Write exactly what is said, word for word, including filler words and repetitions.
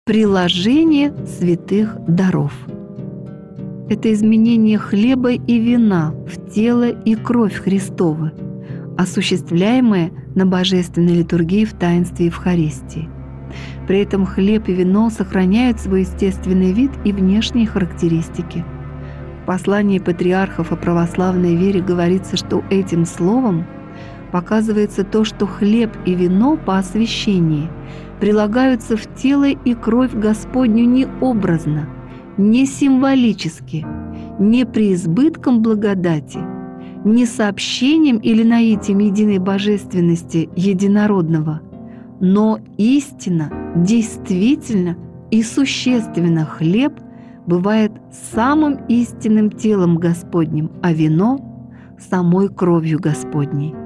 приложение святых даров. Это изменение хлеба и вина в тело и кровь Христовы, осуществляемое на божественной литургии в таинстве Евхаристии. При этом хлеб и вино сохраняют свой естественный вид и внешние характеристики. В послании патриархов о православной вере говорится, что этим словом показывается то, что хлеб и вино по освящении прилагаются в тело и кровь Господню не образно, не символически, не преизбытком благодати, не сообщением или наитием единой божественности единородного, но истинно, действительно и существенно хлеб бывает самым истинным телом Господним, а вино – самой кровью Господней.